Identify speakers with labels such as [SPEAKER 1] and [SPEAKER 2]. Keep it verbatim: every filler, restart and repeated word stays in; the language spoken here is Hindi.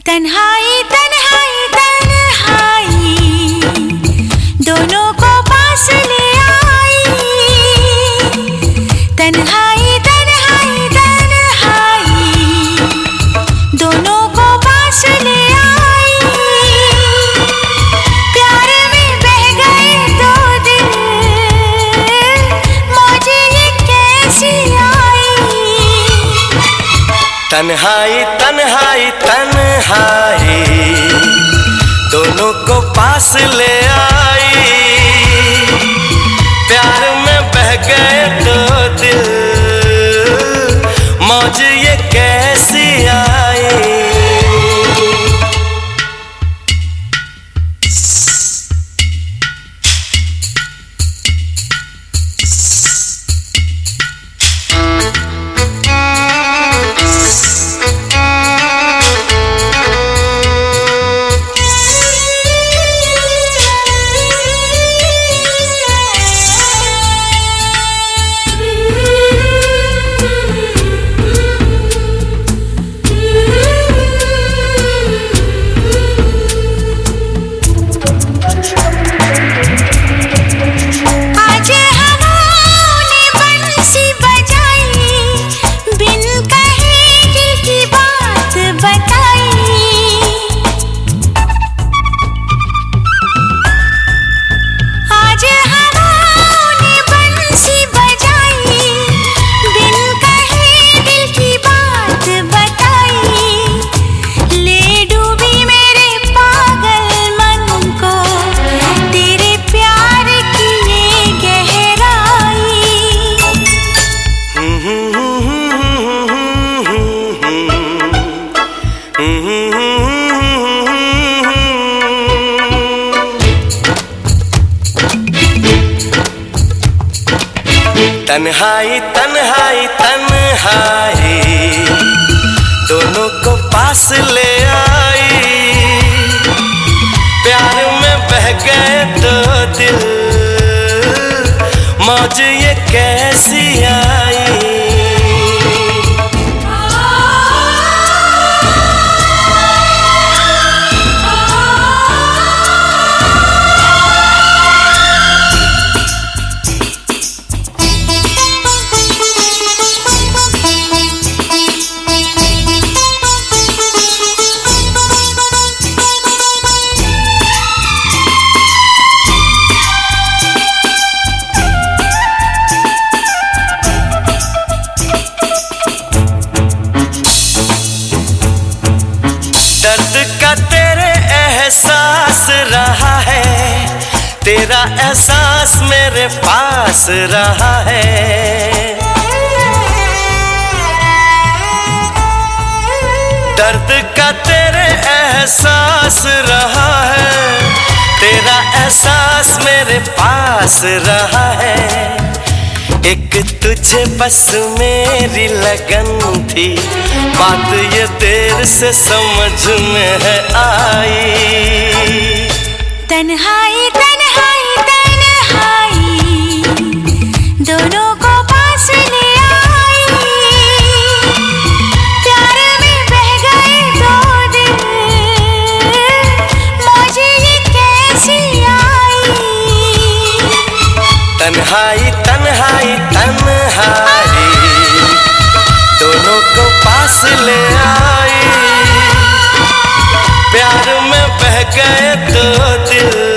[SPEAKER 1] तन्हाई तन्हाई तन्हाई दोनों को पास ले आई। तन्हाई तन्हाई तन्हाई दोनों को पास ले आई। प्यार में बह गए दो दिल, मौज ये कैसी आई।
[SPEAKER 2] तन्हाई तन्हाई तन्हाई दोनों को पास ले आई। प्यार में बह गए दो दिल, मौज ये कैसी आई। तन्हाई तन्हाई तन्हाई दोनों को पास ले आई। प्यार में बह गए दो दिल, मौज ये कैसी आई। एहसास रहा है तेरा एहसास मेरे पास रहा है। दर्द का तेरे एहसास रहा है, तेरा एहसास मेरे पास रहा है। एक तुझे बस मेरी लगन थी, बात ये देर से समझ में है आई।
[SPEAKER 1] तन्हाई तन्हाई तन्हाई दोनों को पास ले आई। प्यार में बह गए दो दिल, मौज ये कैसी आई।
[SPEAKER 2] तन्हाई तन्हाई तन्हाई दोनों को पास ले आई। प्यार में बह गए दो दिल,